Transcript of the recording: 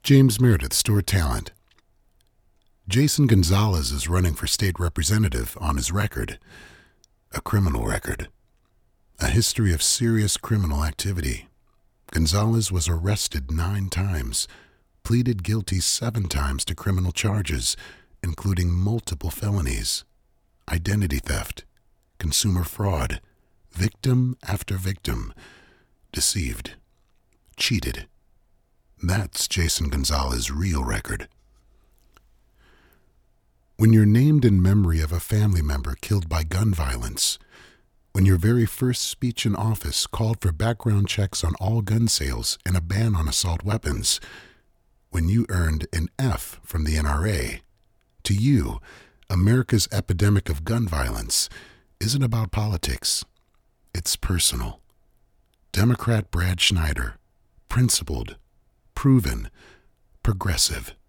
James Meredith stored talent. Jason Gonzalez is running for state representative on his record. A criminal record. A history of serious criminal activity. Gonzalez was arrested 9 times, pleaded guilty 7 times to criminal charges, including multiple felonies, identity theft, consumer fraud, victim after victim, deceived, cheated. That's Jason Gonzalez's real record. When you're named in memory of a family member killed by gun violence, when your very first speech in office called for background checks on all gun sales and a ban on assault weapons, when you earned an F from the NRA, to you, America's epidemic of gun violence isn't about politics. It's personal. Democrat Brad Schneider, principled, proven, progressive.